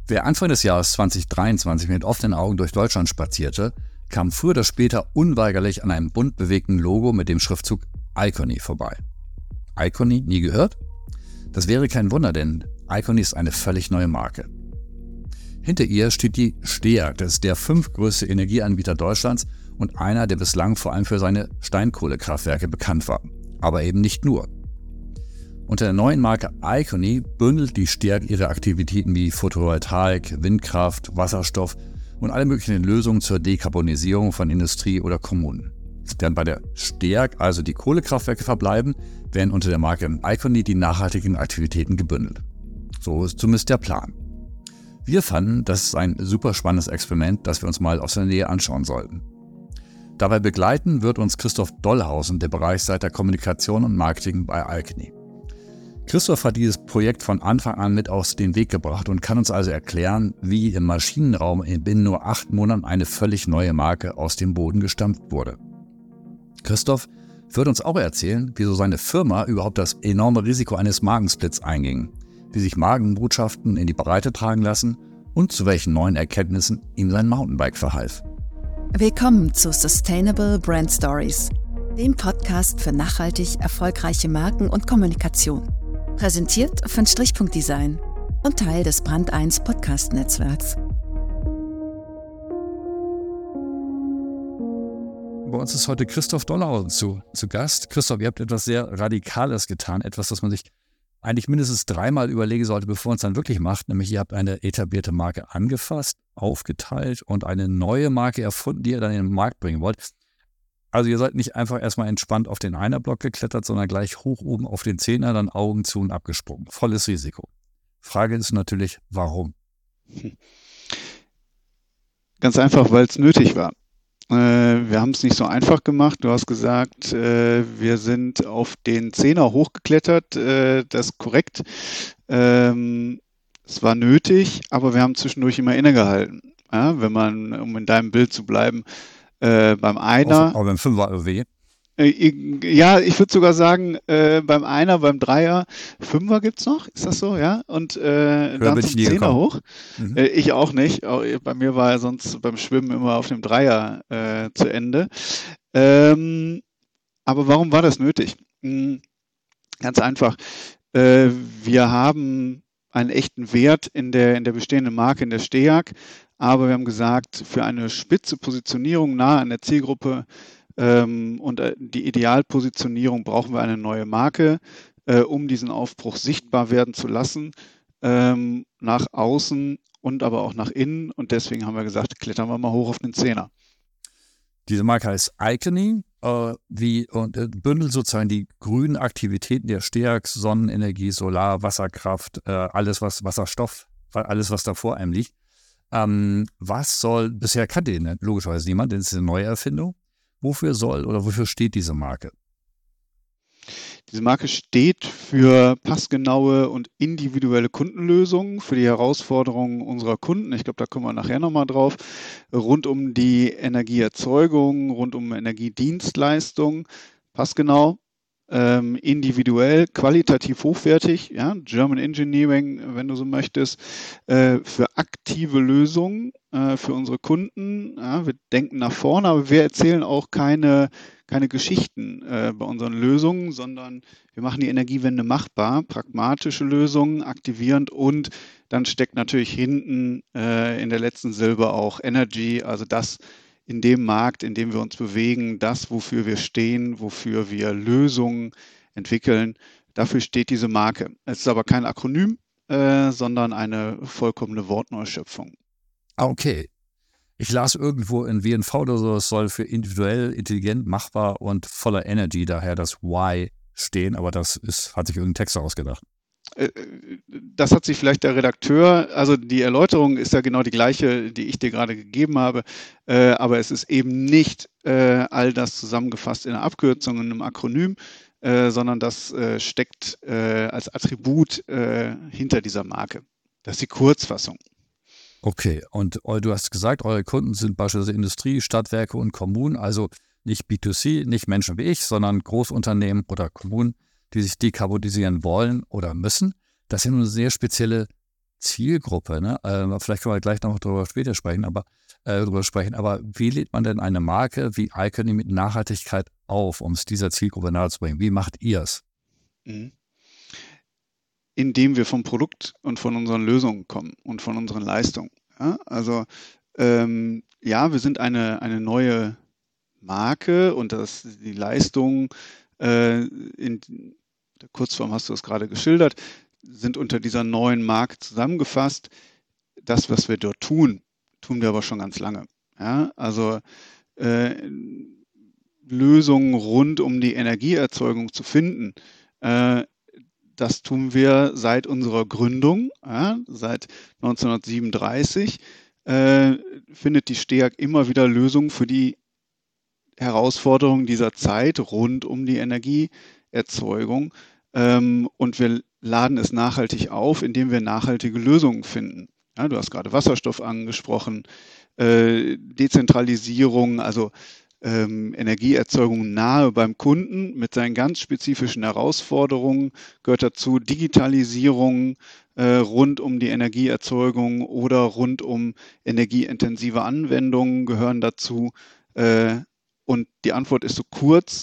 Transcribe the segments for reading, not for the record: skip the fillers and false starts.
Wer Anfang des Jahres 2023 mit offenen Augen durch Deutschland spazierte, kam früher oder später unweigerlich an einem bunt bewegten Logo mit dem Schriftzug Icony vorbei. Icony, nie gehört? Das wäre kein Wunder, denn Icony ist eine völlig neue Marke. Hinter ihr steht die STEAG, das ist der 5. größte Energieanbieter Deutschlands und einer, der bislang vor allem für seine Steinkohlekraftwerke bekannt war. Aber eben nicht nur. Unter der neuen Marke Icony bündelt die STEAG ihre Aktivitäten wie Photovoltaik, Windkraft, Wasserstoff und alle möglichen Lösungen zur Dekarbonisierung von Industrie oder Kommunen. Während bei der STEAG also die Kohlekraftwerke verbleiben, werden unter der Marke Icony die nachhaltigen Aktivitäten gebündelt. So ist zumindest der Plan. Wir fanden, das ist ein super spannendes Experiment, das wir uns mal aus der Nähe anschauen sollten. Dabei begleiten wird uns Christoph Dollhausen, der Bereichsleiter Kommunikation und Marketing bei Icony. Christoph hat dieses Projekt von Anfang an mit auf den Weg gebracht und kann uns also erklären, wie im Maschinenraum binnen nur 8 Monaten eine völlig neue Marke aus dem Boden gestampft wurde. Christoph wird uns auch erzählen, wieso seine Firma überhaupt das enorme Risiko eines Markensplits einging, wie sich Markenbotschaften in die Breite tragen lassen und zu welchen neuen Erkenntnissen ihm sein Mountainbike verhalf. Willkommen zu Sustainable Brand Stories, dem Podcast für nachhaltig erfolgreiche Marken und Kommunikation. Präsentiert von Strichpunkt Design und Teil des Brand 1 Podcast-Netzwerks. Bei uns ist heute Christoph Dollhausen zu Gast. Christoph, ihr habt etwas sehr Radikales getan, etwas, das man sich eigentlich mindestens 3-mal überlegen sollte, bevor man es dann wirklich macht. Nämlich ihr habt eine etablierte Marke angefasst, aufgeteilt und eine neue Marke erfunden, die ihr dann in den Markt bringen wollt. Also ihr seid nicht einfach erstmal entspannt auf den Einer-Block geklettert, sondern gleich hoch oben auf den Zehner, dann Augen zu und abgesprungen. Volles Risiko. Frage ist natürlich, warum? Ganz einfach, weil es nötig war. Wir haben es nicht so einfach gemacht. Du hast gesagt, wir sind auf den Zehner hochgeklettert. Das ist korrekt. Es war nötig, aber wir haben zwischendurch immer innegehalten. Ja, wenn man, um in deinem Bild zu bleiben, beim Einer. Aber beim Fünfer OW. Ja, ich würde sogar sagen, beim Einer, beim Dreier, Fünfer gibt's noch, ist das so, ja? Und dann zum Zehner hoch. Ich auch nicht. Bei mir war er sonst beim Schwimmen immer auf dem Dreier zu Ende. Aber warum war das nötig? Ganz einfach. Wir haben einen echten Wert in der bestehenden Marke, in der STEAG. Aber wir haben gesagt, für eine spitze Positionierung nahe an der Zielgruppe und die Idealpositionierung brauchen wir eine neue Marke, um diesen Aufbruch sichtbar werden zu lassen, nach außen und aber auch nach innen. Und deswegen haben wir gesagt, klettern wir mal hoch auf den Zehner. Diese Marke heißt Icony und bündelt sozusagen die grünen Aktivitäten der STEAG, Sonnenenergie, Solar, Wasserkraft, alles was Wasserstoff, alles was da vor einem liegt. Bisher kannte ihn logischerweise niemand, denn es ist eine neue Erfindung. Wofür steht diese Marke? Diese Marke steht für passgenaue und individuelle Kundenlösungen, für die Herausforderungen unserer Kunden. Ich glaube, da kommen wir nachher nochmal drauf. Rund um die Energieerzeugung, rund um Energiedienstleistung, passgenau. Individuell, qualitativ hochwertig, ja, German Engineering, wenn du so möchtest, für aktive Lösungen für unsere Kunden. Ja, wir denken nach vorne, aber wir erzählen auch keine Geschichten bei unseren Lösungen, sondern wir machen die Energiewende machbar, pragmatische Lösungen, aktivierend und dann steckt natürlich hinten in der letzten Silbe auch Energy, also das in dem Markt, in dem wir uns bewegen, das, wofür wir stehen, wofür wir Lösungen entwickeln, dafür steht diese Marke. Es ist aber kein Akronym, sondern eine vollkommene Wortneuschöpfung. Okay. Ich las irgendwo in WNV oder so, es soll für individuell, intelligent, machbar und voller Energy daher das Y stehen, aber hat sich irgendein Text ausgedacht. Das hat sich vielleicht der Redakteur, also die Erläuterung ist ja genau die gleiche, die ich dir gerade gegeben habe, aber es ist eben nicht all das zusammengefasst in einer Abkürzung, in einem Akronym, sondern das steckt als Attribut hinter dieser Marke. Das ist die Kurzfassung. Okay, und du hast gesagt, eure Kunden sind beispielsweise Industrie, Stadtwerke und Kommunen, also nicht B2C, nicht Menschen wie ich, sondern Großunternehmen oder Kommunen, die sich dekarbonisieren wollen oder müssen. Das ist ja nun eine sehr spezielle Zielgruppe, ne? Vielleicht können wir gleich noch drüber sprechen, aber wie lädt man denn eine Marke wie Icony mit Nachhaltigkeit auf, um es dieser Zielgruppe nahezubringen? Wie macht ihr es? Mhm. Indem wir vom Produkt und von unseren Lösungen kommen und von unseren Leistungen. Ja? Also wir sind eine neue Marke und die Leistung, in der Kurzform hast du es gerade geschildert, sind unter dieser neuen Marke zusammengefasst. Das, was wir dort tun wir aber schon ganz lange. Ja? Also Lösungen rund um die Energieerzeugung zu finden, das tun wir seit unserer Gründung, seit 1937, findet die STEAG immer wieder Lösungen für die Herausforderungen dieser Zeit rund um die Energieerzeugung. Und wir laden es nachhaltig auf, indem wir nachhaltige Lösungen finden. Ja, du hast gerade Wasserstoff angesprochen, Dezentralisierung, also Energieerzeugung nahe beim Kunden mit seinen ganz spezifischen Herausforderungen, gehört dazu Digitalisierung rund um die Energieerzeugung oder rund um energieintensive Anwendungen gehören dazu. Und die Antwort ist so kurz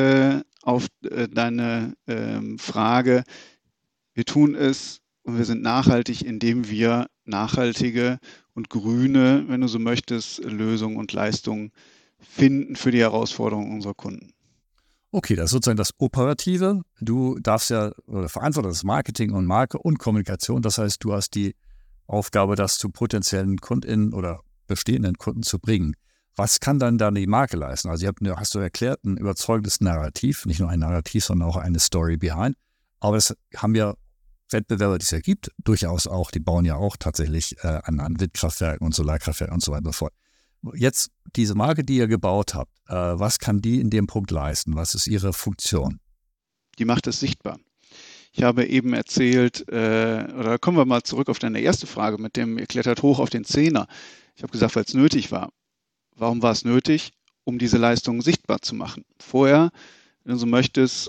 auf deine Frage. Wir tun es und wir sind nachhaltig, indem wir nachhaltige und grüne, wenn du so möchtest, Lösungen und Leistungen finden für die Herausforderungen unserer Kunden. Okay, das ist sozusagen das Operative. Du darfst ja oder verantwortest das Marketing und Marke und Kommunikation. Das heißt, du hast die Aufgabe, das zu potenziellen KundInnen oder bestehenden Kunden zu bringen. Was kann dann die Marke leisten? Also hast du erklärt, ein überzeugendes Narrativ, nicht nur ein Narrativ, sondern auch eine Story behind. Aber es haben ja Wettbewerber, die es ja gibt, durchaus auch, die bauen ja auch tatsächlich an Windkraftwerken und Solarkraftwerken und so weiter und so fort. Jetzt diese Marke, die ihr gebaut habt, was kann die in dem Punkt leisten? Was ist ihre Die macht es sichtbar. Ich habe eben erzählt, oder kommen wir mal zurück auf deine erste Frage mit dem, ihr klettert hoch auf den Zehner. Ich habe gesagt, weil es nötig war. Warum war es nötig? Um diese Leistungen sichtbar zu machen. Vorher, wenn du so möchtest,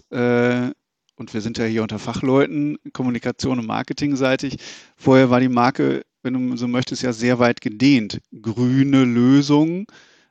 und wir sind ja hier unter Fachleuten, Kommunikation und Marketingseitig, vorher war die Marke, wenn du so möchtest, ja sehr weit gedehnt. Grüne Lösungen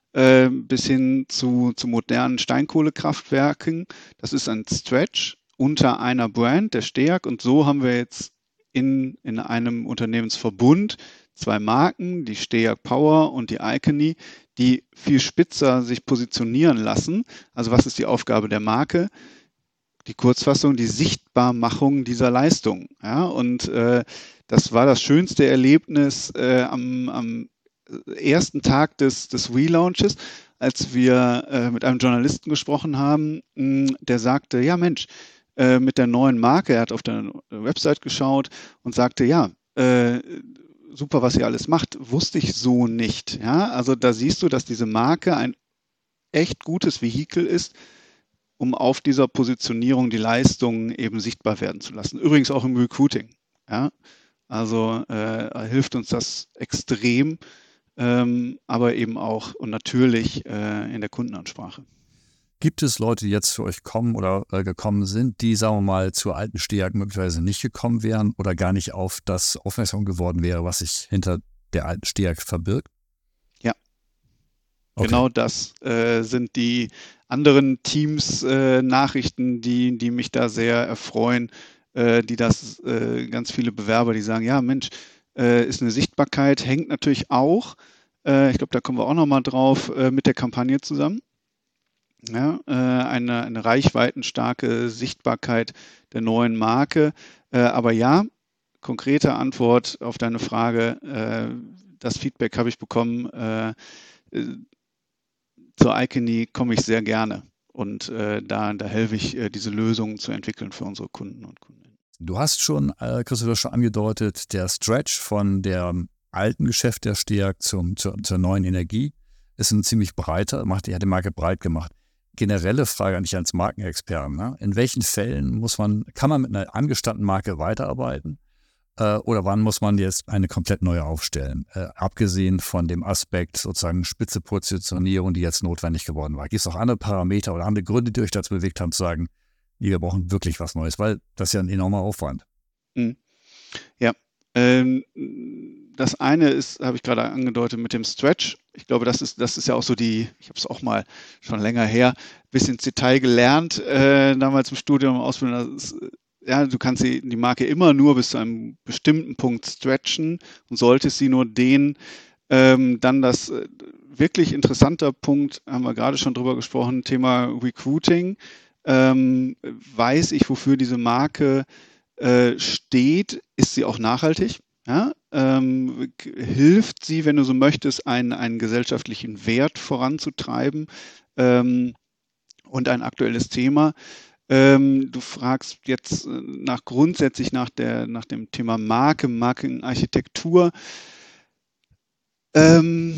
bis hin zu modernen Steinkohlekraftwerken. Das ist ein Stretch unter einer Brand, der STEAG. Und so haben wir jetzt in einem Unternehmensverbund zwei Marken, die STEAG Power und die Icony, die viel spitzer sich positionieren lassen. Also was ist die Aufgabe der Marke? Die Kurzfassung, die Sichtbarmachung dieser Leistung. Ja? Und das war das schönste Erlebnis am ersten Tag des Relaunches, als wir mit einem Journalisten gesprochen haben, der sagte, ja Mensch, mit der neuen Marke, er hat auf der Website geschaut und sagte, ja, super, was ihr alles macht, wusste ich so nicht. Ja? Also da siehst du, dass diese Marke ein echt gutes Vehikel ist, um auf dieser Positionierung die Leistungen eben sichtbar werden zu lassen. Übrigens auch im Recruiting. Ja? Also hilft uns das extrem, aber eben auch und natürlich in der Kundenansprache. Gibt es Leute, die jetzt zu euch kommen oder gekommen sind, die, sagen wir mal, zur alten STEAG möglicherweise nicht gekommen wären oder gar nicht auf das aufmerksam geworden wäre, was sich hinter der alten STEAG verbirgt? Ja, okay. Genau das sind die anderen Teams Nachrichten, die mich da sehr erfreuen, ganz viele Bewerber, die sagen, ja Mensch, ist eine Sichtbarkeit, hängt natürlich auch, ich glaube, da kommen wir auch nochmal drauf, mit der Kampagne zusammen. Ja, eine reichweitenstarke Sichtbarkeit der neuen Marke. Aber ja, konkrete Antwort auf deine Frage, das Feedback habe ich bekommen. Zur Icony komme ich sehr gerne und da helfe ich, diese Lösungen zu entwickeln für unsere Kunden und Kundinnen. Du hast schon, Christoph, schon angedeutet, der Stretch von der alten Geschäft der STEAG zur neuen Energie ist ein ziemlich breiter, hat die Marke breit gemacht. Generelle Frage an dich als Markenexperten. Ne? In welchen Fällen kann man mit einer angestammten Marke weiterarbeiten? Oder wann muss man jetzt eine komplett neue aufstellen? Abgesehen von dem Aspekt sozusagen spitze Positionierung, die jetzt notwendig geworden war. Gibt es auch andere Parameter oder andere Gründe, die euch dazu bewegt haben, zu sagen, wir brauchen wirklich was Neues? Weil das ist ja ein enormer Aufwand. Ja, Das eine ist, habe ich gerade angedeutet, mit dem Stretch. Ich glaube, das ist ja auch so ich habe es auch mal schon länger her, bis ins Detail gelernt, damals im Studium, Ausbildung. Ja, du kannst die Marke immer nur bis zu einem bestimmten Punkt stretchen und solltest sie nur dann das wirklich interessanter Punkt, haben wir gerade schon drüber gesprochen, Thema Recruiting. Weiß ich, wofür diese Marke steht, ist sie auch nachhaltig? Ja? Hilft sie, wenn du so möchtest, einen gesellschaftlichen Wert voranzutreiben und ein aktuelles Thema? Du fragst jetzt grundsätzlich nach dem Thema Marke, Markenarchitektur. Ein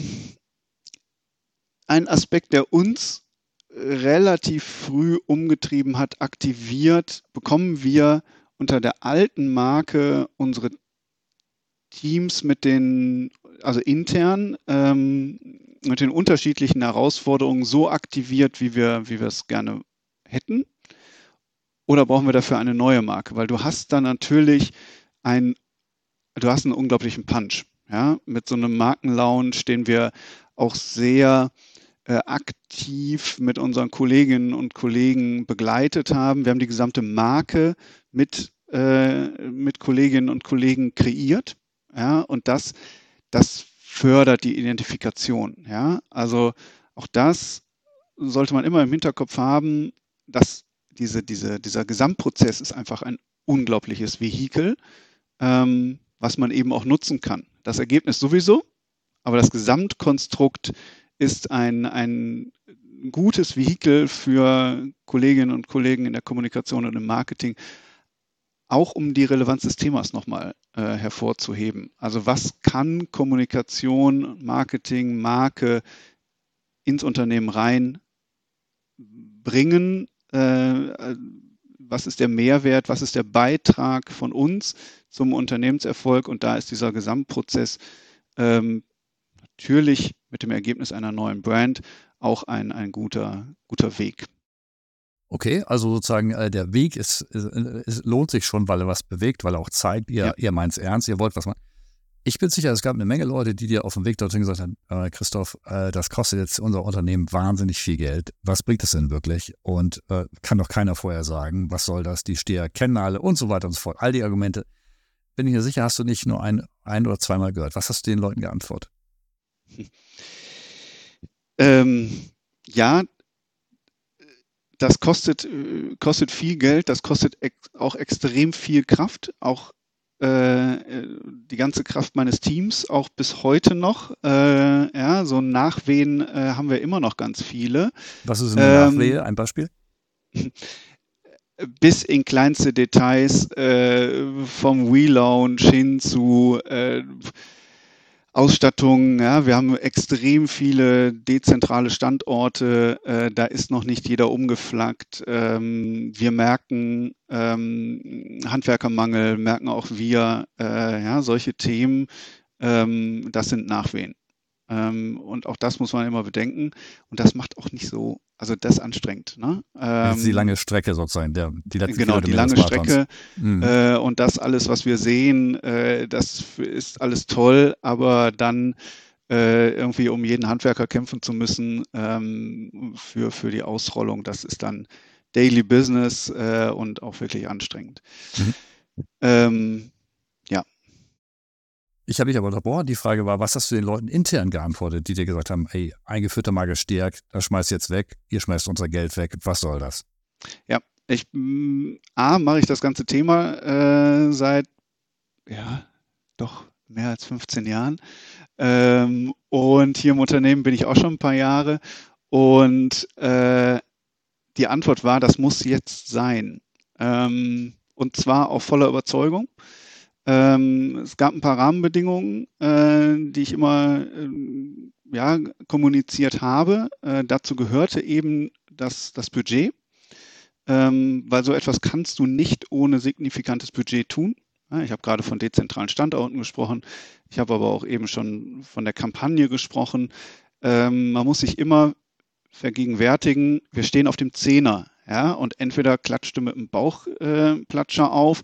Aspekt, der uns relativ früh umgetrieben hat, aktiviert, bekommen wir unter der alten Marke unsere Teams also intern, mit den unterschiedlichen Herausforderungen so aktiviert, wie wir es gerne hätten? Oder brauchen wir dafür eine neue Marke? Weil du hast dann natürlich einen unglaublichen Punch. Ja? Mit so einem Markenlaunch, den wir auch sehr aktiv mit unseren Kolleginnen und Kollegen begleitet haben. Wir haben die gesamte Marke mit Kolleginnen und Kollegen kreiert. Ja? Und das fördert die Identifikation. Ja? Also auch das sollte man immer im Hinterkopf haben, dass dieser Gesamtprozess ist einfach ein unglaubliches Vehikel, was man eben auch nutzen kann. Das Ergebnis sowieso, aber das Gesamtkonstrukt ist ein gutes Vehikel für Kolleginnen und Kollegen in der Kommunikation und im Marketing, auch um die Relevanz des Themas nochmal hervorzuheben. Also was kann Kommunikation, Marketing, Marke ins Unternehmen reinbringen? Was ist der Mehrwert? Was ist der Beitrag von uns zum Unternehmenserfolg? Und da ist dieser Gesamtprozess natürlich mit dem Ergebnis einer neuen Brand auch ein guter Weg. Okay, also sozusagen der Weg lohnt sich schon, weil er was bewegt, weil er auch zeigt, ihr meint es ernst, ihr wollt was machen. Ich bin sicher, es gab eine Menge Leute, die dir auf dem Weg dorthin gesagt haben, Christoph, das kostet jetzt unser Unternehmen wahnsinnig viel Geld. Was bringt es denn wirklich? Und kann doch keiner vorher sagen, was soll das? Die Steher kennen alle und so weiter und so fort. All die Argumente. Bin ich mir sicher, hast du nicht nur ein oder zweimal gehört. Was hast du den Leuten geantwortet? Ja, das kostet viel Geld, das kostet auch extrem viel Kraft, auch die ganze Kraft meines Teams, auch bis heute noch. So Nachwehen haben wir immer noch ganz viele. Was ist eine Nachwehe? Ein Beispiel? Bis in kleinste Details, vom Relaunch hin zu Ausstattung. Ja, wir haben extrem viele dezentrale Standorte. Da ist noch nicht jeder umgeflaggt. Wir merken Handwerkermangel, merken auch wir, solche Themen. Das sind Nachwehen. Und auch das muss man immer bedenken. Und das macht auch nicht so, also das ist anstrengend. Ne? Das ist die lange Strecke sozusagen, die letzten Genau, die lange Strecke. Und das alles, was wir sehen, das ist alles toll, aber dann irgendwie um jeden Handwerker kämpfen zu müssen für die Ausrollung, das ist dann Daily Business und auch wirklich anstrengend. Ich habe dich aber unterbrochen. Die Frage war, was hast du den Leuten intern geantwortet, die dir gesagt haben, ey, eingeführter Marke Steag, das schmeißt jetzt weg, ihr schmeißt unser Geld weg, was soll das? Ja, mache ich das ganze Thema seit, doch mehr als 15 Jahren. Und hier im Unternehmen bin ich auch schon ein paar Jahre. Und die Antwort war, das muss jetzt sein. Und zwar auf voller Überzeugung. Es gab ein paar Rahmenbedingungen, die ich immer kommuniziert habe. Dazu gehörte eben das Budget, weil so etwas kannst du nicht ohne signifikantes Budget tun. Ja, ich habe gerade von dezentralen Standorten gesprochen. Ich habe aber auch eben schon von der Kampagne gesprochen. Man muss sich immer vergegenwärtigen, wir stehen auf dem Zehner. Ja, und entweder klatscht du mit dem Bauchplatscher auf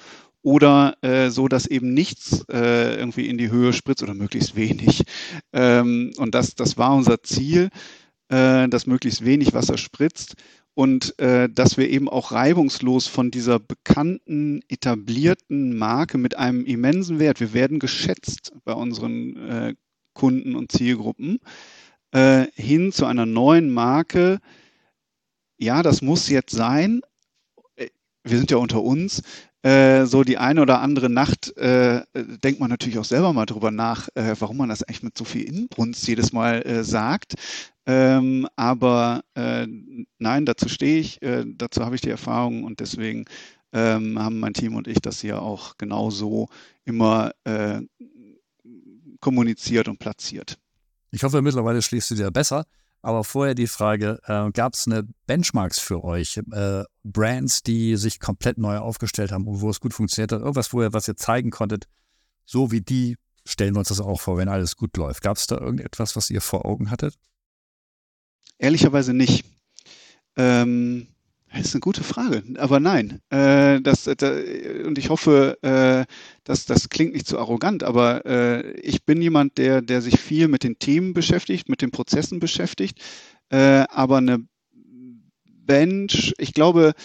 oder so, dass eben nichts irgendwie in die Höhe spritzt oder möglichst wenig. Und das war unser Ziel, dass möglichst wenig Wasser spritzt und dass wir eben auch reibungslos von dieser bekannten, etablierten Marke mit einem immensen Wert, wir werden geschätzt bei unseren Kunden und Zielgruppen, hin zu einer neuen Marke. Ja, das muss jetzt sein. Wir sind ja unter uns. So die eine oder andere Nacht denkt man natürlich auch selber mal drüber nach, warum man das eigentlich mit so viel Inbrunst jedes Mal sagt. Aber nein, dazu stehe ich, dazu habe ich die Erfahrung und deswegen haben mein Team und ich das hier auch genauso immer kommuniziert und platziert. Ich hoffe, mittlerweile schläfst du dir besser. Aber vorher die Frage, gab es eine Benchmarks für euch? Brands, die sich komplett neu aufgestellt haben und wo es gut funktioniert hat? Irgendwas, was ihr zeigen konntet, so wie die, stellen wir uns das auch vor, wenn alles gut läuft. Gab es da irgendetwas, was ihr vor Augen hattet? Ehrlicherweise nicht. Das ist eine gute Frage, aber nein. Und ich hoffe, das klingt nicht zu arrogant, aber ich bin jemand, der sich viel mit den Themen beschäftigt, mit den Prozessen beschäftigt. Aber eine Bench, ich glaube,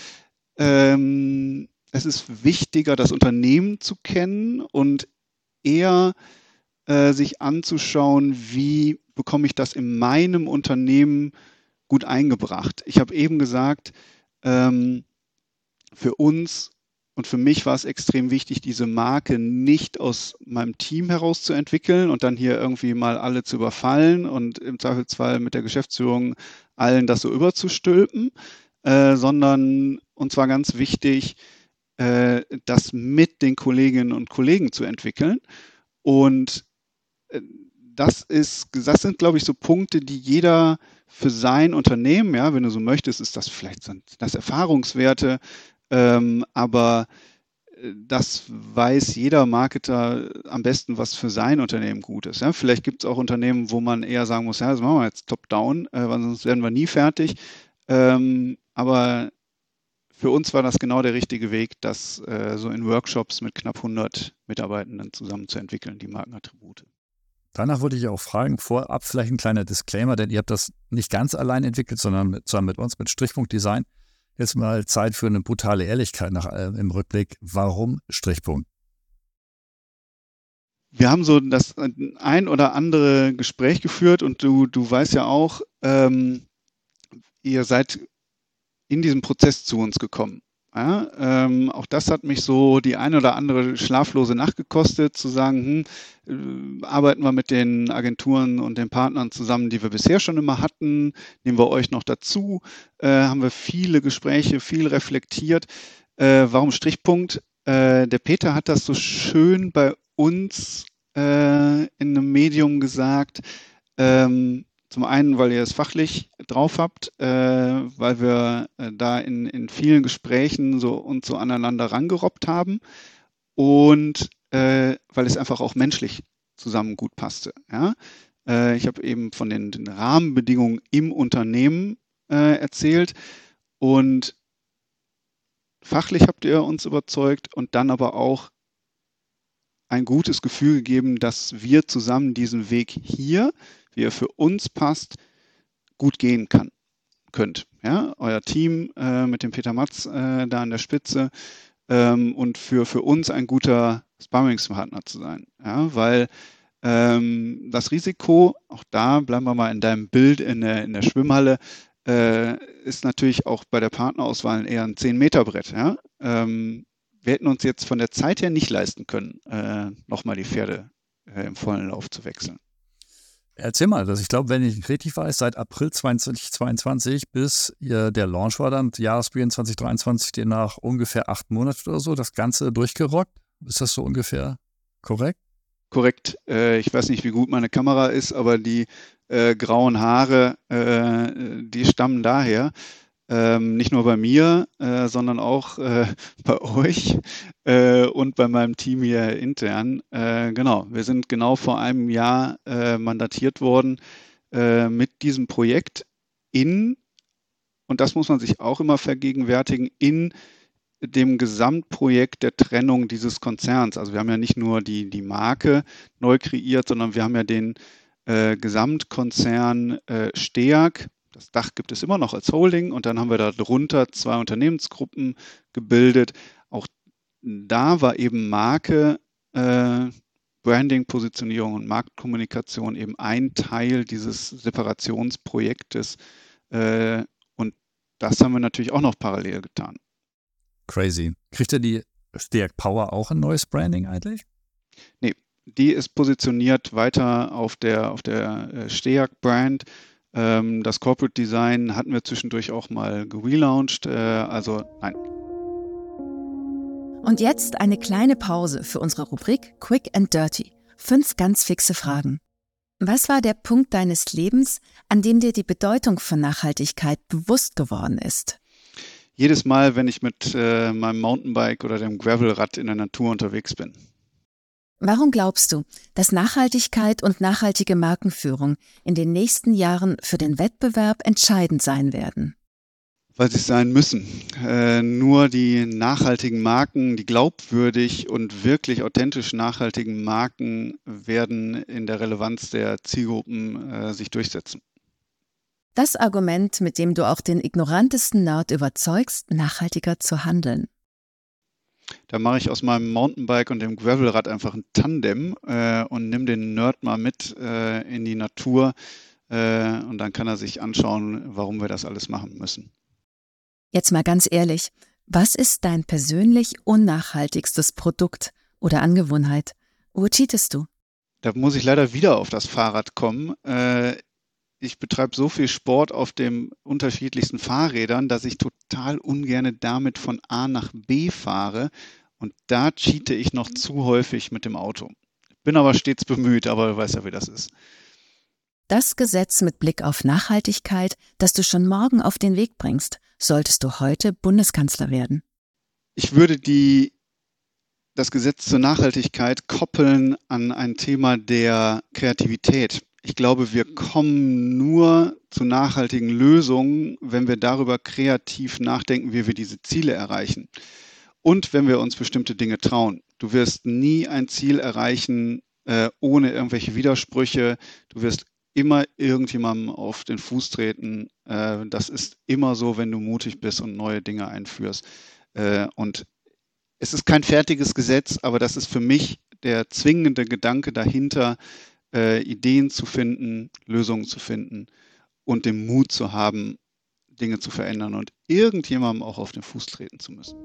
es ist wichtiger, das Unternehmen zu kennen und eher sich anzuschauen, wie bekomme ich das in meinem Unternehmen gut eingebracht. Ich habe eben gesagt, für uns und für mich war es extrem wichtig, diese Marke nicht aus meinem Team heraus zu entwickeln und dann hier irgendwie mal alle zu überfallen und im Zweifelsfall mit der Geschäftsführung allen das so überzustülpen, sondern uns war ganz wichtig, das mit den Kolleginnen und Kollegen zu entwickeln. Und das sind, glaube ich, so Punkte, die jeder für sein Unternehmen, ja, wenn du so möchtest, ist das vielleicht sind das Erfahrungswerte, aber das weiß jeder Marketer am besten, was für sein Unternehmen gut ist. Ja? Vielleicht gibt es auch Unternehmen, wo man eher sagen muss, ja, das machen wir jetzt top-down, weil sonst werden wir nie fertig. Aber für uns war das genau der richtige Weg, das so in Workshops mit knapp 100 Mitarbeitenden zusammen zu entwickeln, die Markenattribute. Danach würde ich auch fragen, vorab vielleicht ein kleiner Disclaimer, denn ihr habt das nicht ganz allein entwickelt, sondern zusammen mit uns, mit Strichpunkt Design. Jetzt mal Zeit für eine brutale Ehrlichkeit im Rückblick. Warum Strichpunkt? Wir haben so das ein oder andere Gespräch geführt und du weißt ja auch, ihr seid in diesem Prozess zu uns gekommen. Ja, auch das hat mich so die eine oder andere schlaflose Nacht gekostet, zu sagen, arbeiten wir mit den Agenturen und den Partnern zusammen, die wir bisher schon immer hatten, nehmen wir euch noch dazu, haben wir viele Gespräche, viel reflektiert. Warum Strichpunkt? Der Peter hat das so schön bei uns in einem Medium gesagt, zum einen, weil ihr es fachlich drauf habt, weil wir da in vielen Gesprächen uns so aneinander rangerobbt haben und weil es einfach auch menschlich zusammen gut passte. Ja? Ich habe eben von den Rahmenbedingungen im Unternehmen erzählt und fachlich habt ihr uns überzeugt und dann aber auch ein gutes Gefühl gegeben, dass wir zusammen diesen Weg hier, wie er für uns passt, gut gehen könnt. Ja? Euer Team mit dem Peter Matz da an der Spitze und für uns ein guter Sparringspartner zu sein. Ja? Weil das Risiko, auch da bleiben wir mal in deinem Bild in der Schwimmhalle, ist natürlich auch bei der Partnerauswahl eher ein 10-Meter-Brett. Ja? Wir hätten uns jetzt von der Zeit her nicht leisten können, nochmal die Pferde im vollen Lauf zu wechseln. Erzähl mal, ich glaube, wenn ich richtig weiß, seit April 2022 bis der Launch war dann, Jahresbeginn 2023, demnach ungefähr 8 Monate oder so, das Ganze durchgerockt. Ist das so ungefähr korrekt? Korrekt. Ich weiß nicht, wie gut meine Kamera ist, aber die grauen Haare, die stammen daher. Nicht nur bei mir, sondern auch bei euch und bei meinem Team hier intern. Genau, wir sind genau vor einem Jahr mandatiert worden mit diesem Projekt und das muss man sich auch immer vergegenwärtigen, in dem Gesamtprojekt der Trennung dieses Konzerns. Also wir haben ja nicht nur die Marke neu kreiert, sondern wir haben ja den Gesamtkonzern STEAG. Das Dach gibt es immer noch als Holding und dann haben wir darunter 2 Unternehmensgruppen gebildet. Auch da war eben Marke, Branding, Positionierung und Marktkommunikation eben ein Teil dieses Separationsprojektes. Und das haben wir natürlich auch noch parallel getan. Crazy. Kriegt ihr die STEAG Power auch ein neues Branding eigentlich? Nee, die ist positioniert weiter auf der STEAG-Brand. Das Corporate Design hatten wir zwischendurch auch mal gelauncht. Also nein. Und jetzt eine kleine Pause für unsere Rubrik Quick and Dirty. 5 ganz fixe Fragen. Was war der Punkt deines Lebens, an dem dir die Bedeutung von Nachhaltigkeit bewusst geworden ist? Jedes Mal, wenn ich mit meinem Mountainbike oder dem Gravelrad in der Natur unterwegs bin. Warum glaubst du, dass Nachhaltigkeit und nachhaltige Markenführung in den nächsten Jahren für den Wettbewerb entscheidend sein werden? Weil sie es sein müssen. Nur die nachhaltigen Marken, die glaubwürdig und wirklich authentisch nachhaltigen Marken werden in der Relevanz der Zielgruppen sich durchsetzen. Das Argument, mit dem du auch den ignorantesten Nerd überzeugst, nachhaltiger zu handeln. Da mache ich aus meinem Mountainbike und dem Gravelrad einfach ein Tandem und nimm den Nerd mal mit in die Natur und dann kann er sich anschauen, warum wir das alles machen müssen. Jetzt mal ganz ehrlich, was ist dein persönlich unnachhaltigstes Produkt oder Angewohnheit? Wo cheatest du? Da muss ich leider wieder auf das Fahrrad kommen. Ich betreibe so viel Sport auf den unterschiedlichsten Fahrrädern, dass ich total ungern damit von A nach B fahre. Und da cheate ich noch zu häufig mit dem Auto. Bin aber stets bemüht, aber du weißt ja, wie das ist. Das Gesetz mit Blick auf Nachhaltigkeit, das du schon morgen auf den Weg bringst, solltest du heute Bundeskanzler werden. Ich würde das Gesetz zur Nachhaltigkeit koppeln an ein Thema der Kreativität. Ich glaube, wir kommen nur zu nachhaltigen Lösungen, wenn wir darüber kreativ nachdenken, wie wir diese Ziele erreichen. Und wenn wir uns bestimmte Dinge trauen. Du wirst nie ein Ziel erreichen ohne irgendwelche Widersprüche. Du wirst immer irgendjemandem auf den Fuß treten. Das ist immer so, wenn du mutig bist und neue Dinge einführst. Und es ist kein fertiges Gesetz, aber das ist für mich der zwingende Gedanke dahinter, Ideen zu finden, Lösungen zu finden und den Mut zu haben, Dinge zu verändern und irgendjemandem auch auf den Fuß treten zu müssen.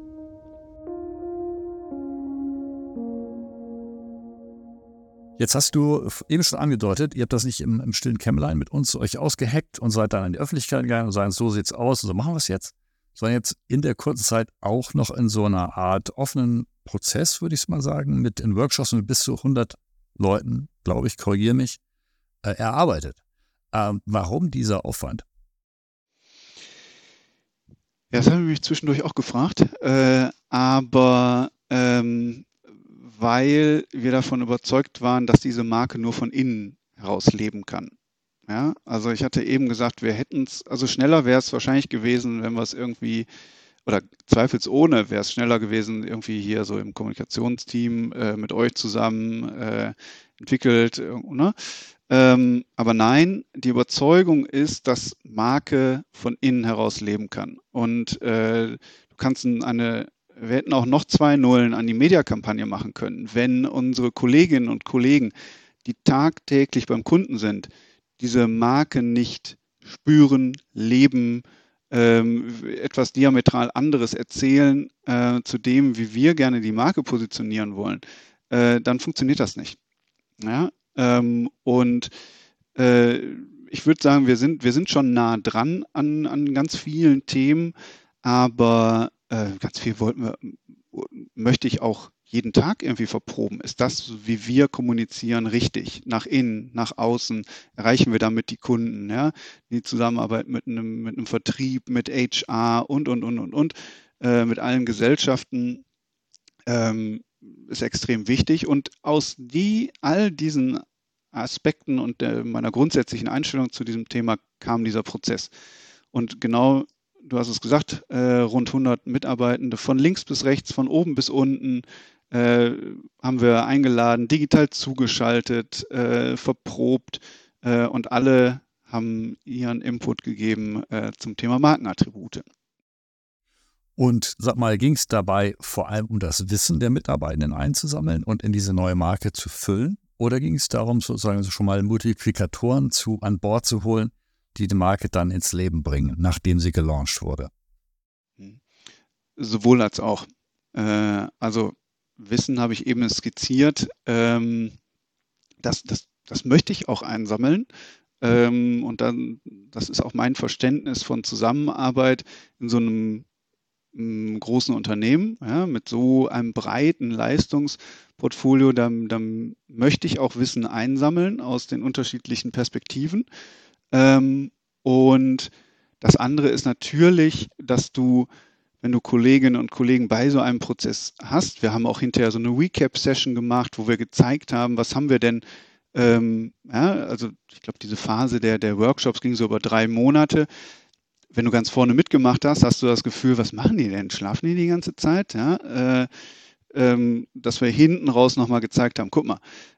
Jetzt hast du eben schon angedeutet, ihr habt das nicht im stillen Kämmerlein mit uns euch ausgeheckt und seid dann in die Öffentlichkeit gegangen und sagen, so sieht's aus und so machen wir es jetzt. Sondern jetzt in der kurzen Zeit auch noch in so einer Art offenen Prozess, würde ich es mal sagen, in Workshops mit bis zu 100 Leuten, glaube ich, korrigiere mich, erarbeitet. Warum dieser Aufwand? Ja, das haben wir mich zwischendurch auch gefragt, aber weil wir davon überzeugt waren, dass diese Marke nur von innen heraus leben kann. Ja, also ich hatte eben gesagt, wir hätten es, also schneller wäre es wahrscheinlich gewesen, wenn wir es irgendwie, oder zweifelsohne wäre es schneller gewesen, irgendwie hier so im Kommunikationsteam mit euch zusammen entwickelt. Ne? Aber nein, die Überzeugung ist, dass Marke von innen heraus leben kann. Und du kannst wir hätten auch noch 2 Nullen an die Mediakampagne machen können, wenn unsere Kolleginnen und Kollegen, die tagtäglich beim Kunden sind, diese Marke nicht spüren, leben, etwas diametral anderes erzählen zu dem, wie wir gerne die Marke positionieren wollen, dann funktioniert das nicht. Ja? Und ich würde sagen, wir sind schon nah dran an ganz vielen Themen, aber ganz viel möchte ich auch jeden Tag irgendwie verproben. Ist das, wie wir kommunizieren, richtig? Nach innen, nach außen? Erreichen wir damit die Kunden? Ja? Die Zusammenarbeit mit einem Vertrieb, mit HR und, mit allen Gesellschaften ist extrem wichtig. Und aus all diesen Aspekten und meiner grundsätzlichen Einstellung zu diesem Thema kam dieser Prozess. Und genau du hast es gesagt, rund 100 Mitarbeitende von links bis rechts, von oben bis unten haben wir eingeladen, digital zugeschaltet, verprobt und alle haben ihren Input gegeben zum Thema Markenattribute. Und sag mal, ging es dabei vor allem um das Wissen der Mitarbeitenden einzusammeln und in diese neue Marke zu füllen? Oder ging es darum, sozusagen schon mal Multiplikatoren an Bord zu holen, die Marke dann ins Leben bringen, nachdem sie gelauncht wurde? Sowohl als auch. Also Wissen habe ich eben skizziert. Das möchte ich auch einsammeln. Und dann, das ist auch mein Verständnis von Zusammenarbeit in so einem großen Unternehmen, ja, mit so einem breiten Leistungsportfolio. Dann möchte ich auch Wissen einsammeln aus den unterschiedlichen Perspektiven. Und das andere ist natürlich, dass du, wenn du Kolleginnen und Kollegen bei so einem Prozess hast, wir haben auch hinterher so eine Recap-Session gemacht, wo wir gezeigt haben, was haben wir denn, also ich glaube, diese Phase der Workshops ging so über 3 Monate. Wenn du ganz vorne mitgemacht hast, hast du das Gefühl, was machen die denn? Schlafen die ganze Zeit? Ja? Dass wir hinten raus nochmal gezeigt haben, guck mal,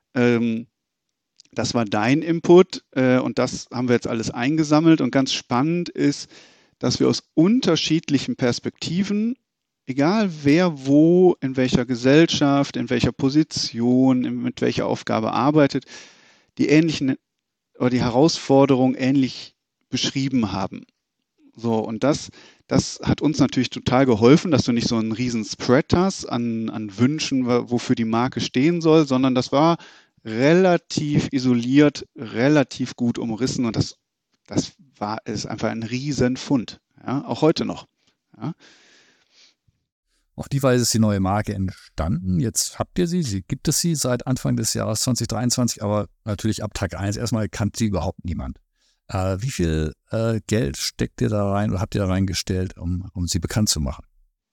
das war dein Input und das haben wir jetzt alles eingesammelt. Und ganz spannend ist, dass wir aus unterschiedlichen Perspektiven, egal wer wo, in welcher Gesellschaft, in welcher Position, mit welcher Aufgabe arbeitet, die ähnlichen oder die Herausforderungen ähnlich beschrieben haben. So, und das hat uns natürlich total geholfen, dass du nicht so einen riesen Spread hast an Wünschen, wofür die Marke stehen soll, sondern das war relativ isoliert, relativ gut umrissen und das ist einfach ein Riesenfund, ja, auch heute noch. Ja. Auf die Weise ist die neue Marke entstanden. Jetzt habt ihr gibt es sie seit Anfang des Jahres 2023, aber natürlich ab Tag 1 erstmal kannte sie überhaupt niemand. Wie viel Geld steckt ihr da rein oder habt ihr da reingestellt, um sie bekannt zu machen?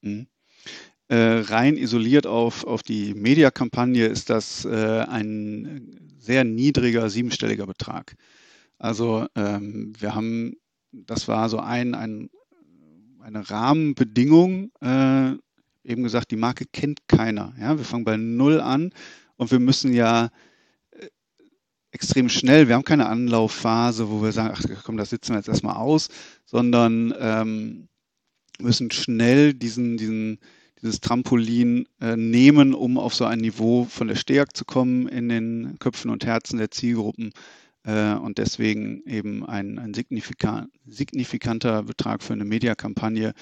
Rein isoliert auf die Media-Kampagne ist das ein sehr niedriger 7-stelliger Betrag. Also das war so eine Rahmenbedingung, eben gesagt, die Marke kennt keiner. Ja? Wir fangen bei 0 an und wir müssen ja extrem schnell, wir haben keine Anlaufphase, wo wir sagen, ach komm, das sitzen wir jetzt erstmal aus, sondern müssen schnell dieses Trampolin nehmen, um auf so ein Niveau von der STEAG zu kommen in den Köpfen und Herzen der Zielgruppen und deswegen eben ein signifikanter Betrag für eine Mediakampagne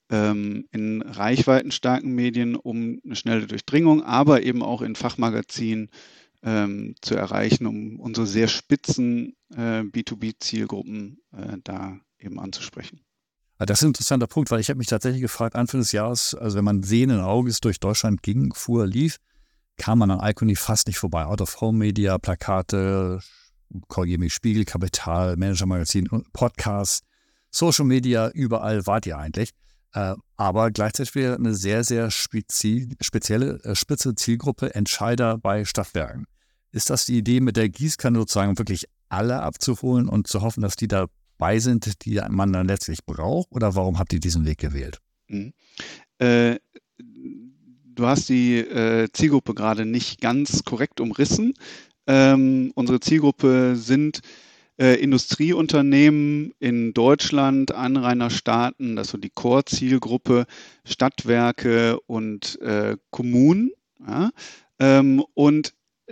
in reichweitenstarken Medien, um eine schnelle Durchdringung, aber eben auch in Fachmagazinen zu erreichen, um unsere sehr spitzen B2B-Zielgruppen da eben anzusprechen. Das ist ein interessanter Punkt, weil ich habe mich tatsächlich gefragt, Anfang des Jahres, also wenn man sehenden Auges durch Deutschland ging, lief, kam man an Icony fast nicht vorbei. Out-of-Home-Media, Plakate, korrigiere mich, Spiegel, Kapital, Manager-Magazin, Podcasts, Social Media, überall wart ihr eigentlich. Aber gleichzeitig wieder eine sehr, sehr spezielle, spitze Zielgruppe, Entscheider bei Stadtwerken. Ist das die Idee, mit der Gießkanne sozusagen wirklich alle abzuholen und zu hoffen, dass die dabei sind, die man dann letztlich braucht? Oder warum habt ihr diesen Weg gewählt? Du hast die Zielgruppe gerade nicht ganz korrekt umrissen. Unsere Zielgruppe sind Industrieunternehmen in Deutschland, Anrainerstaaten, das ist so die Core-Zielgruppe, Stadtwerke und Kommunen. Ja? Und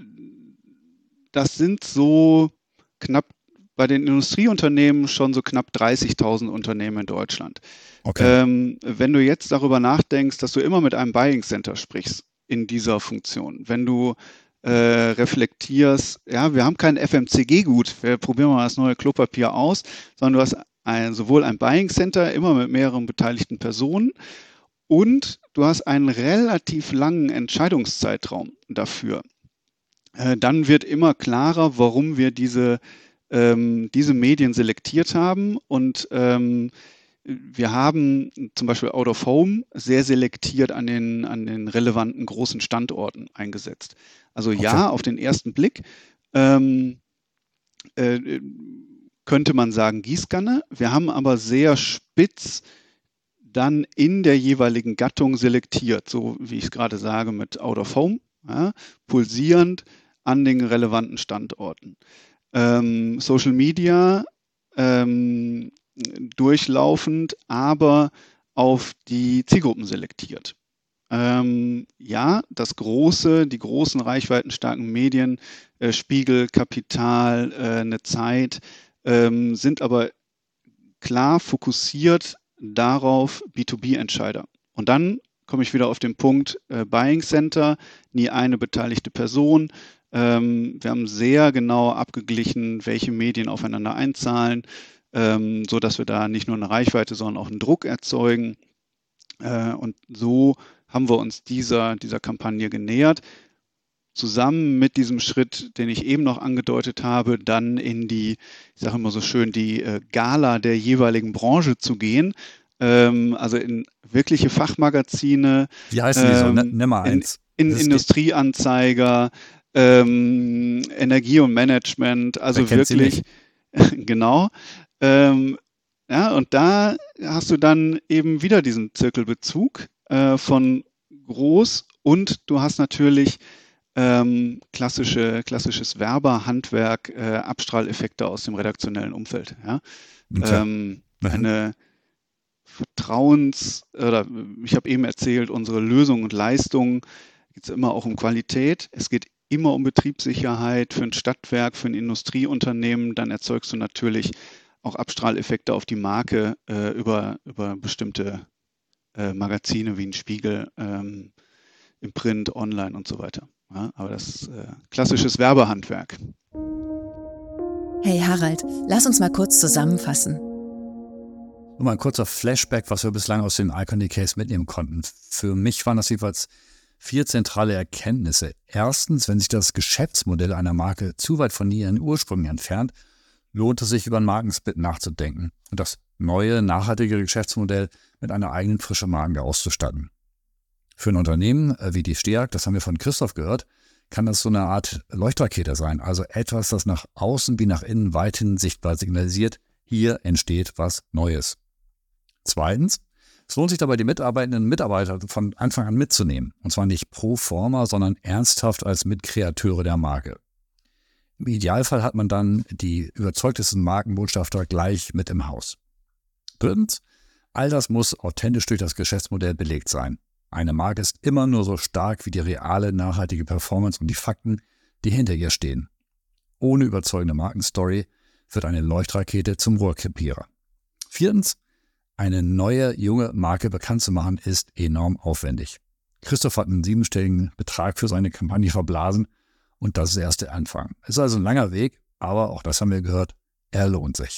das sind so knapp bei den Industrieunternehmen schon so knapp 30.000 Unternehmen in Deutschland. Okay. Wenn du jetzt darüber nachdenkst, dass du immer mit einem Buying Center sprichst in dieser Funktion, wenn du reflektierst, ja, wir haben kein FMCG-Gut, wir probieren mal das neue Klopapier aus, sondern du hast sowohl ein Buying Center, immer mit mehreren beteiligten Personen, und du hast einen relativ langen Entscheidungszeitraum dafür. Dann wird immer klarer, warum wir diese Medien selektiert haben und wir haben zum Beispiel Out of Home sehr selektiert an den relevanten großen Standorten eingesetzt. Also okay. Ja, auf den ersten Blick könnte man sagen Gießkanne. Wir haben aber sehr spitz dann in der jeweiligen Gattung selektiert, so wie ich es gerade sage mit Out of Home, ja, pulsierend an den relevanten Standorten. Social Media durchlaufend, aber auf die Zielgruppen selektiert. Ja, die großen reichweitenstarken Medien, Spiegel, Kapital, eine Zeit, sind aber klar fokussiert darauf B2B-Entscheider. Und dann komme ich wieder auf den Punkt Buying Center, nie eine beteiligte Person. Wir haben sehr genau abgeglichen, welche Medien aufeinander einzahlen, sodass wir da nicht nur eine Reichweite, sondern auch einen Druck erzeugen. Und so haben wir uns dieser Kampagne genähert, zusammen mit diesem Schritt, den ich eben noch angedeutet habe, dann in die, ich sage immer so schön, die Gala der jeweiligen Branche zu gehen, also in wirkliche Fachmagazine. Wie heißen die so? Nimm mal eins. In Industrieanzeiger, Energie und Management, also wirklich, genau. Ja, und da hast du dann eben wieder diesen Zirkelbezug von groß und du hast natürlich klassisches Werberhandwerk, Abstrahleffekte aus dem redaktionellen Umfeld. Ja? Okay. Eine oder ich habe eben erzählt, unsere Lösungen und Leistungen geht es immer auch um Qualität. Es geht immer um Betriebssicherheit für ein Stadtwerk, für ein Industrieunternehmen. Dann erzeugst du natürlich auch Abstrahleffekte auf die Marke über bestimmte Magazine wie ein Spiegel, im Print, online und so weiter. Ja, aber das ist klassisches Werbehandwerk. Hey Harald, lass uns mal kurz zusammenfassen. Nur mal ein kurzer Flashback, was wir bislang aus dem Icony-Case mitnehmen konnten. Für mich waren das jeweils 4 zentrale Erkenntnisse. Erstens, wenn sich das Geschäftsmodell einer Marke zu weit von ihren Ursprüngen entfernt, lohnt es sich, über einen Markensplit nachzudenken und das neue, nachhaltige Geschäftsmodell mit einer eigenen frischen Marke auszustatten. Für ein Unternehmen wie die STEAG, das haben wir von Christoph gehört, kann das so eine Art Leuchtrakete sein, also etwas, das nach außen wie nach innen weithin sichtbar signalisiert, hier entsteht was Neues. Zweitens, es lohnt sich dabei, die Mitarbeitenden und Mitarbeiter von Anfang an mitzunehmen, und zwar nicht pro forma, sondern ernsthaft als Mitkreateure der Marke. Im Idealfall hat man dann die überzeugtesten Markenbotschafter gleich mit im Haus. Drittens, all das muss authentisch durch das Geschäftsmodell belegt sein. Eine Marke ist immer nur so stark wie die reale, nachhaltige Performance und die Fakten, die hinter ihr stehen. Ohne überzeugende Markenstory wird eine Leuchtrakete zum Rohrkrepierer. Viertens, eine neue, junge Marke bekannt zu machen, ist enorm aufwendig. Christoph hat einen 7-stelligen Betrag für seine Kampagne verblasen und das ist erst der Anfang. Es ist also ein langer Weg, aber auch das haben wir gehört, er lohnt sich.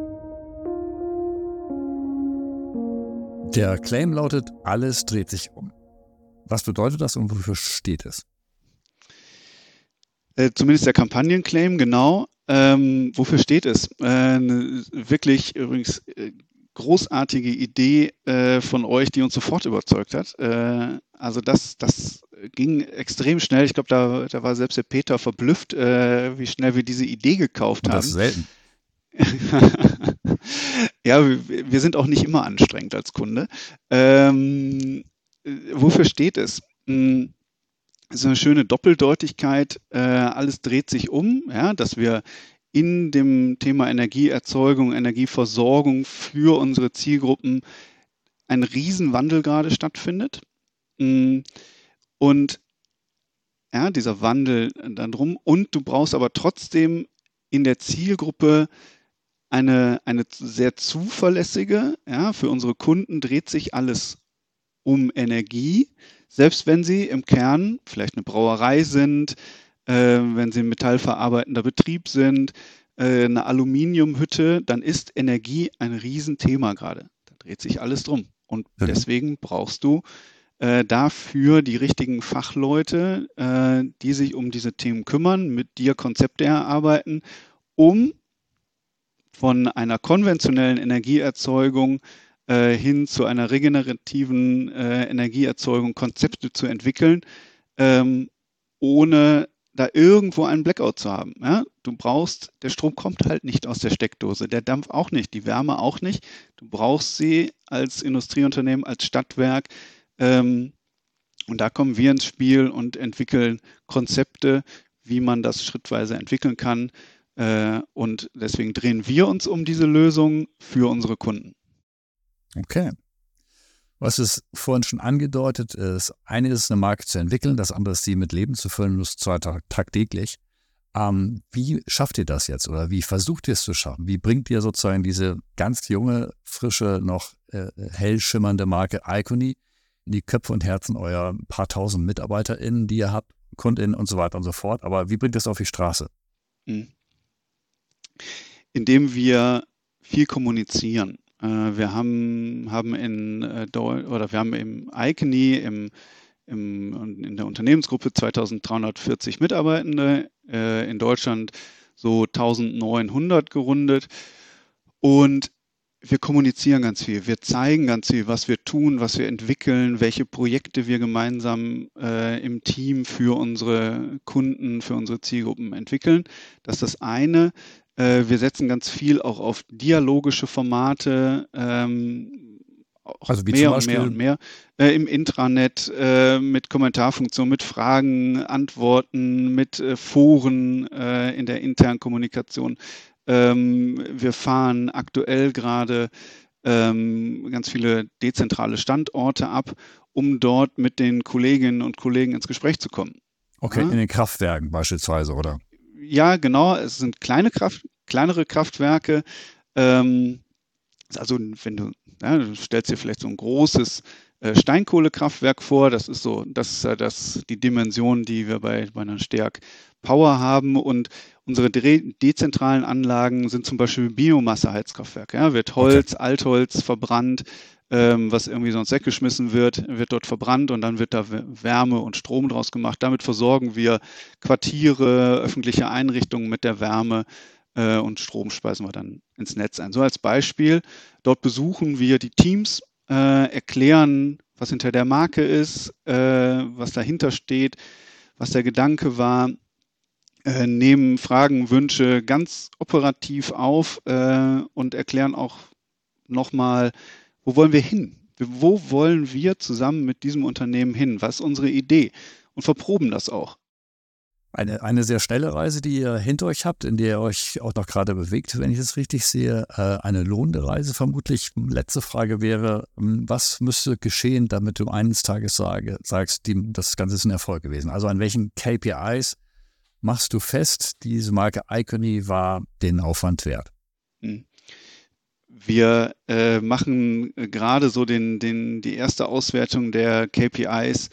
Der Claim lautet, alles dreht sich um. Was bedeutet das und wofür steht es? Zumindest der Kampagnenclaim, genau. Wofür steht es? Eine wirklich übrigens großartige Idee von euch, die uns sofort überzeugt hat. Also das ging extrem schnell. Ich glaube, da war selbst der Peter verblüfft, wie schnell wir diese Idee gekauft haben. Das ist selten. Ja, wir sind auch nicht immer anstrengend als Kunde. Wofür steht es? Es ist eine schöne Doppeldeutigkeit. Alles dreht sich um, ja, dass wir in dem Thema Energieerzeugung, Energieversorgung für unsere Zielgruppen ein Riesenwandel gerade stattfindet. Und ja, dieser Wandel dann drum. Und du brauchst aber trotzdem in der Zielgruppe eine sehr zuverlässige, ja, für unsere Kunden dreht sich alles um Energie, selbst wenn sie im Kern vielleicht eine Brauerei sind, wenn sie ein metallverarbeitender Betrieb sind, eine Aluminiumhütte, dann ist Energie ein Riesenthema gerade. Da dreht sich alles drum. Und deswegen brauchst du dafür die richtigen Fachleute, die sich um diese Themen kümmern, mit dir Konzepte erarbeiten, um von einer konventionellen Energieerzeugung hin zu einer regenerativen Energieerzeugung Konzepte zu entwickeln, ohne da irgendwo einen Blackout zu haben. Ja? Der Strom kommt halt nicht aus der Steckdose, der Dampf auch nicht, die Wärme auch nicht. Du brauchst sie als Industrieunternehmen, als Stadtwerk. Und da kommen wir ins Spiel und entwickeln Konzepte, wie man das schrittweise entwickeln kann. Und deswegen drehen wir uns um diese Lösung für unsere Kunden. Okay. Was es vorhin schon angedeutet ist, eine ist eine Marke zu entwickeln, das andere ist sie mit Leben zu füllen, das zwar tagtäglich. Wie schafft ihr das jetzt oder wie versucht ihr es zu schaffen? Wie bringt ihr sozusagen diese ganz junge, frische, noch hell schimmernde Marke Icony in die Köpfe und Herzen eurer paar tausend MitarbeiterInnen, die ihr habt, KundInnen und so weiter und so fort? Aber wie bringt ihr es auf die Straße? Indem wir viel kommunizieren. Wir haben im Icony in der Unternehmensgruppe 2340 Mitarbeitende, in Deutschland so 1900 gerundet. Und wir kommunizieren ganz viel. Wir zeigen ganz viel, was wir tun, was wir entwickeln, welche Projekte wir gemeinsam im Team für unsere Kunden, für unsere Zielgruppen entwickeln. Das ist das eine. Wir setzen ganz viel auch auf dialogische Formate, Also wie mehr zum und mehr Beispiel, und mehr im Intranet, mit Kommentarfunktion, mit Fragen, Antworten, mit Foren in der internen Kommunikation. Wir fahren aktuell gerade ganz viele dezentrale Standorte ab, um dort mit den Kolleginnen und Kollegen ins Gespräch zu kommen. okay, in den Kraftwerken beispielsweise, oder? Ja, genau. Es sind kleinere Kraftwerke. Also du stellst dir vielleicht so ein großes Steinkohlekraftwerk vor. Das ist die Dimension, die wir bei einer Steag Power haben. Und unsere dezentralen Anlagen sind zum Beispiel Biomasseheizkraftwerke. Ja, wird Altholz verbrannt, was irgendwie sonst weggeschmissen wird dort verbrannt und dann wird da Wärme und Strom draus gemacht. Damit versorgen wir Quartiere, öffentliche Einrichtungen mit der Wärme und Strom speisen wir dann ins Netz ein. So als Beispiel, dort besuchen wir die Teams, erklären, was hinter der Marke ist, was dahinter steht, was der Gedanke war, nehmen Fragen, Wünsche ganz operativ auf und erklären auch nochmal, wo wollen wir hin? Wo wollen wir zusammen mit diesem Unternehmen hin? Was ist unsere Idee? Und verproben das auch. Eine sehr schnelle Reise, die ihr hinter euch habt, in der ihr euch auch noch gerade bewegt, wenn ich es richtig sehe. Eine lohnende Reise vermutlich. Letzte Frage wäre, was müsste geschehen, damit du eines Tages sagst, das Ganze ist ein Erfolg gewesen? Also an welchen KPIs machst du fest, diese Marke Icony war den Aufwand wert? Wir machen gerade so die erste Auswertung der KPIs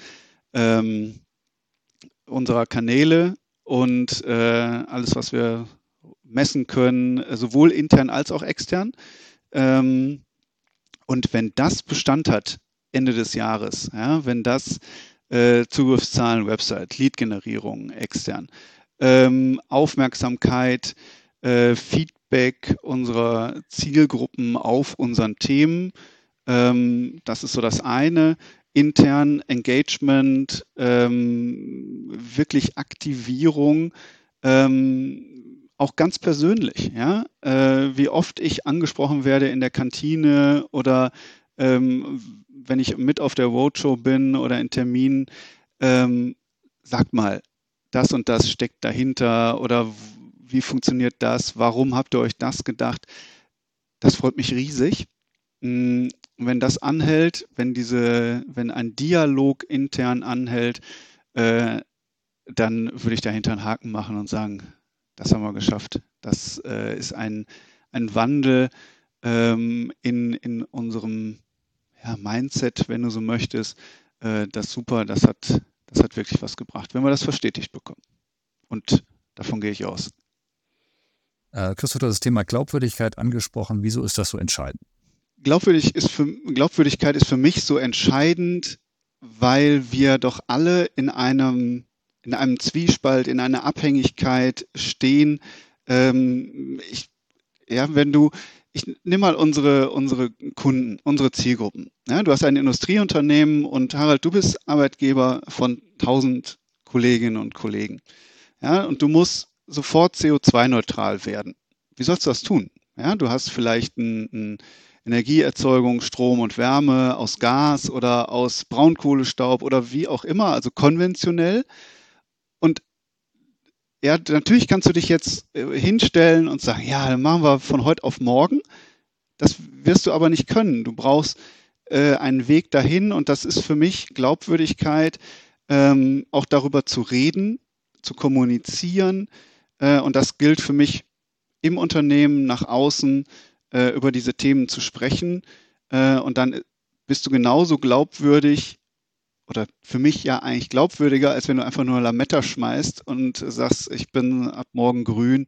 unserer Kanäle und alles, was wir messen können, sowohl intern als auch extern. Und wenn das Bestand hat, Ende des Jahres, ja, wenn das Zugriffszahlen, Website, Lead-Generierung extern, Aufmerksamkeit, Feedback unserer Zielgruppen auf unseren Themen, das ist so das eine. Intern Engagement, wirklich Aktivierung, auch ganz persönlich, ja, wie oft ich angesprochen werde in der Kantine oder wenn ich mit auf der Roadshow bin oder in Terminen, sagt mal, das und das steckt dahinter oder wie funktioniert das, warum habt ihr euch das gedacht? Das freut mich riesig. Wenn das anhält, wenn ein Dialog intern anhält, dann würde ich dahinter einen Haken machen und sagen, das haben wir geschafft. Das ist ein Wandel in unserem Mindset, wenn du so möchtest. Das ist super, das hat wirklich was gebracht, wenn wir das verstetigt bekommen. Und davon gehe ich aus. Christoph, du hast das Thema Glaubwürdigkeit angesprochen. Wieso ist das so entscheidend? Glaubwürdigkeit ist für mich so entscheidend, weil wir doch alle in einem Zwiespalt, in einer Abhängigkeit stehen. Ich nehme mal unsere Kunden, unsere Zielgruppen. Ja, du hast ein Industrieunternehmen und Harald, du bist Arbeitgeber von 1000 Kolleginnen und Kollegen. Ja, und du musst sofort CO2-neutral werden. Wie sollst du das tun? Ja, du hast vielleicht eine Energieerzeugung, Strom und Wärme aus Gas oder aus Braunkohlestaub oder wie auch immer, also konventionell. Und ja, natürlich kannst du dich jetzt hinstellen und sagen, ja, dann machen wir von heute auf morgen. Das wirst du aber nicht können. Du brauchst einen Weg dahin und das ist für mich Glaubwürdigkeit, auch darüber zu reden, zu kommunizieren. Und das gilt für mich im Unternehmen, nach außen, über diese Themen zu sprechen. Und dann bist du genauso glaubwürdig oder für mich ja eigentlich glaubwürdiger, als wenn du einfach nur Lametta schmeißt und sagst, ich bin ab morgen grün.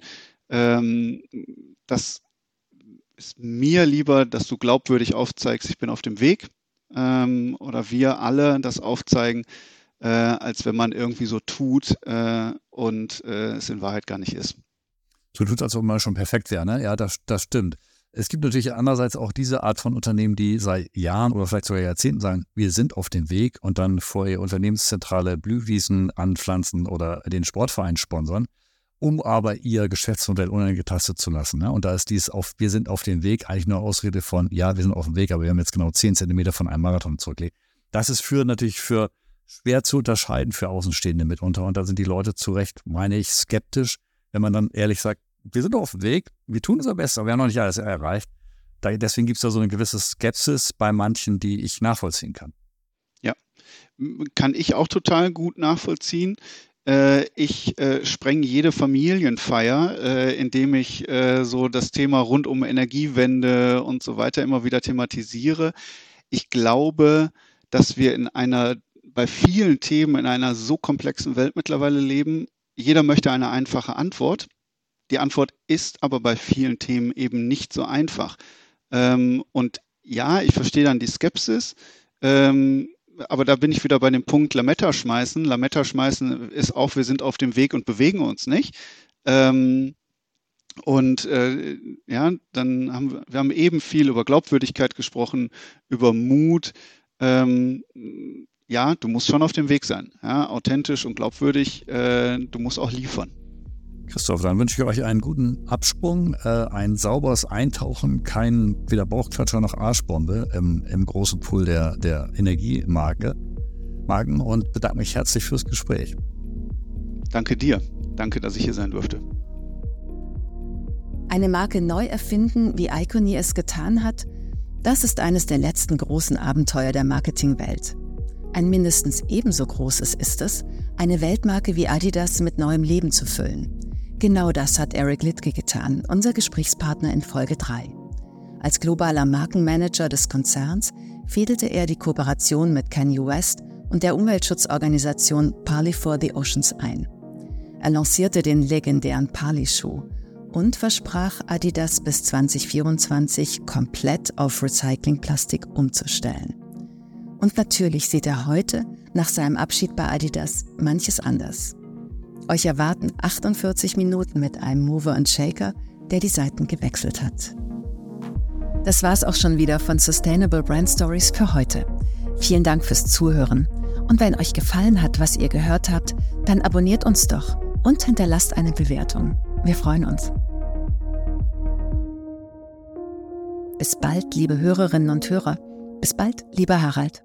Das ist mir lieber, dass du glaubwürdig aufzeigst, ich bin auf dem Weg, oder wir alle das aufzeigen, als wenn man irgendwie so tut und es in Wahrheit gar nicht ist. So tut es, als ob man schon perfekt wäre, ne? Ja, das stimmt. Es gibt natürlich andererseits auch diese Art von Unternehmen, die seit Jahren oder vielleicht sogar Jahrzehnten sagen, wir sind auf dem Weg und dann vor ihrer Unternehmenszentrale Blühwiesen anpflanzen oder den Sportverein sponsern, um aber ihr Geschäftsmodell unangetastet zu lassen. Ne? Und da ist wir sind auf dem Weg eigentlich nur Ausrede von, ja, wir sind auf dem Weg, aber wir haben jetzt genau 10 Zentimeter von einem Marathon zurückgelegt. Das ist natürlich für schwer zu unterscheiden für Außenstehende mitunter. Und da sind die Leute zu Recht, meine ich, skeptisch, wenn man dann ehrlich sagt, wir sind auf dem Weg, wir tun unser Bestes, aber wir haben noch nicht alles erreicht. Deswegen gibt es da so eine gewisse Skepsis bei manchen, die ich nachvollziehen kann. Ja, kann ich auch total gut nachvollziehen. Ich spreng jede Familienfeier, indem ich so das Thema rund um Energiewende und so weiter immer wieder thematisiere. Ich glaube, dass wir bei vielen Themen in einer so komplexen Welt mittlerweile leben. Jeder möchte eine einfache Antwort. Die Antwort ist aber bei vielen Themen eben nicht so einfach. Und ja, ich verstehe dann die Skepsis, aber da bin ich wieder bei dem Punkt Lametta schmeißen. Lametta schmeißen ist auch, wir sind auf dem Weg und bewegen uns nicht. Ja, dann wir haben eben viel über Glaubwürdigkeit gesprochen, über Mut. Ja, du musst schon auf dem Weg sein, ja, authentisch und glaubwürdig. Du musst auch liefern. Christoph, dann wünsche ich euch einen guten Absprung, ein sauberes Eintauchen, kein weder Bauchklatscher noch Arschbombe im großen Pool der Energiemarken und bedanke mich herzlich fürs Gespräch. Danke dir. Danke, dass ich hier sein durfte. Eine Marke neu erfinden, wie Icony es getan hat, das ist eines der letzten großen Abenteuer der Marketingwelt. Ein mindestens ebenso großes ist es, eine Weltmarke wie Adidas mit neuem Leben zu füllen. Genau das hat Eric Liedtke getan, unser Gesprächspartner in Folge 3. Als globaler Markenmanager des Konzerns fädelte er die Kooperation mit Kanye West und der Umweltschutzorganisation Parley for the Oceans ein. Er lancierte den legendären Parley-Schuh und versprach, Adidas bis 2024 komplett auf Recyclingplastik umzustellen. Und natürlich sieht er heute, nach seinem Abschied bei Adidas, manches anders. Euch erwarten 48 Minuten mit einem Mover und Shaker, der die Seiten gewechselt hat. Das war's auch schon wieder von Sustainable Brand Stories für heute. Vielen Dank fürs Zuhören. Und wenn euch gefallen hat, was ihr gehört habt, dann abonniert uns doch und hinterlasst eine Bewertung. Wir freuen uns. Bis bald, liebe Hörerinnen und Hörer. Bis bald, lieber Harald.